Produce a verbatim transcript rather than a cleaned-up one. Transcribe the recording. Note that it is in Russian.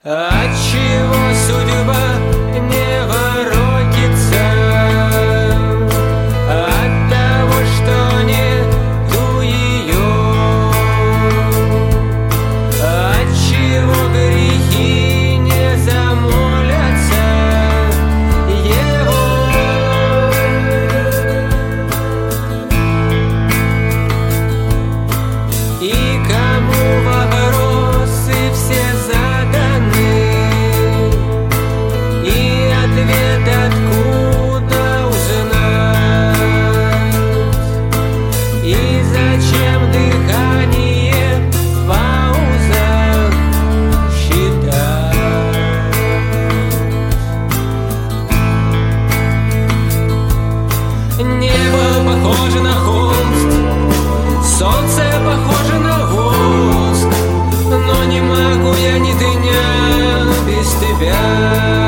Отчего судьба не воротится? От того, что нету ее. Отчего грехи не замолятся его? И кому вопросы все заданы, и ответ откуда узнать, и зачем дыхание в паузах считать? Небо похоже на холст, солнце похоже на воск, но не могу я ни дня без тебя.